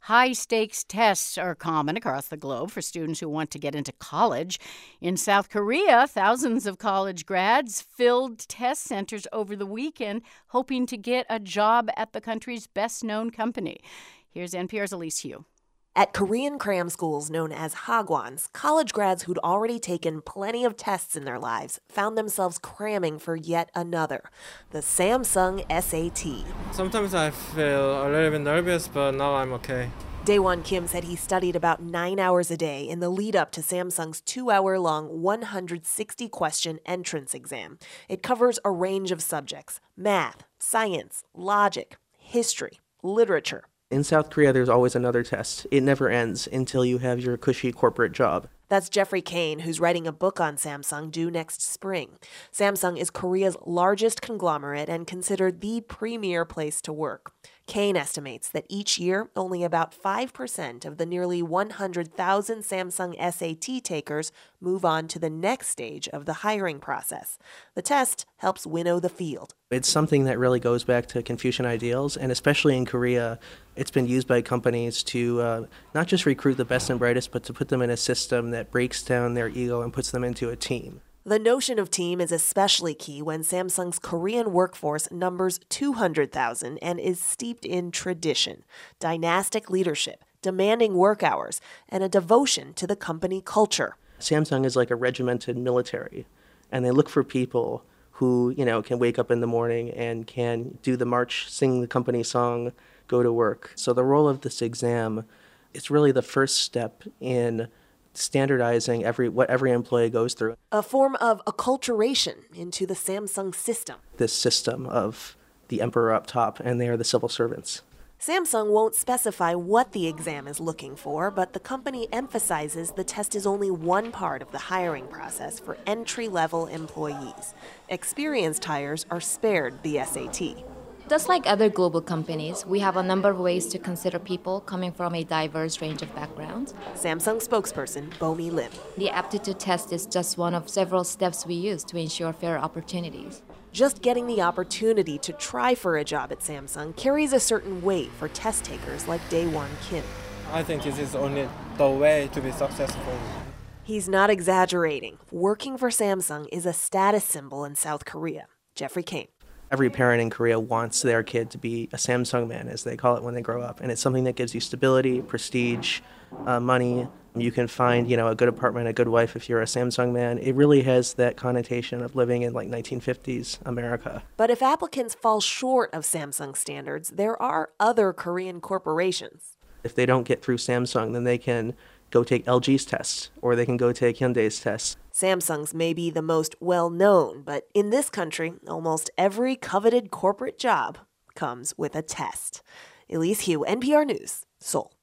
High-stakes tests are common across the globe for students who want to get into college. In South Korea, thousands of college grads filled test centers over the weekend, hoping to get a job at the country's best-known company. Here's NPR's Elise Hu. At Korean cram schools known as hagwons, college grads who'd already taken plenty of tests in their lives found themselves cramming for yet another, the Samsung SAT. Sometimes I feel a little bit nervous, but now I'm okay. Daewon Kim said he studied about 9 hours a day in the lead up to Samsung's 2-hour-long 160-question entrance exam. It covers a range of subjects: math, science, logic, history, literature. In South Korea, there's always another test. It never ends until you have your cushy corporate job. That's Jeffrey Kane, who's writing a book on Samsung due next spring. Samsung is Korea's largest conglomerate and considered the premier place to work. Kane estimates that each year, only about 5% of the nearly 100,000 Samsung SAT takers move on to the next stage of the hiring process. The test helps winnow the field. It's something that really goes back to Confucian ideals, and especially in Korea, it's been used by companies to not just recruit the best and brightest, but to put them in a system that breaks down their ego and puts them into a team. The notion of team is especially key when Samsung's Korean workforce numbers 200,000 and is steeped in tradition, dynastic leadership, demanding work hours, and a devotion to the company culture. Samsung is like a regimented military, and they look for people who, can wake up in the morning and can do the march, sing the company song, go to work. So the role of this exam is really the first step in standardizing what every employee goes through. A form of acculturation into the Samsung system. This system of the emperor up top, and they are the civil servants. Samsung won't specify what the exam is looking for, but the company emphasizes the test is only one part of the hiring process for entry-level employees. Experienced hires are spared the SAT. Just like other global companies, we have a number of ways to consider people coming from a diverse range of backgrounds. Samsung spokesperson Bomi Lim. The aptitude test is just one of several steps we use to ensure fair opportunities. Just getting the opportunity to try for a job at Samsung carries a certain weight for test takers like Daewon Kim. I think this is only the way to be successful. He's not exaggerating. Working for Samsung is a status symbol in South Korea. Jeffrey Kane. Every parent in Korea wants their kid to be a Samsung man, as they call it when they grow up. And it's something that gives you stability, prestige, money. You can find, a good apartment, a good wife if you're a Samsung man. It really has that connotation of living in 1950s America. But if applicants fall short of Samsung standards, there are other Korean corporations. If they don't get through Samsung, then they can go take LG's test, or they can go take Hyundai's test. Samsung's may be the most well-known, but in this country, almost every coveted corporate job comes with a test. Elise Hu, NPR News, Seoul.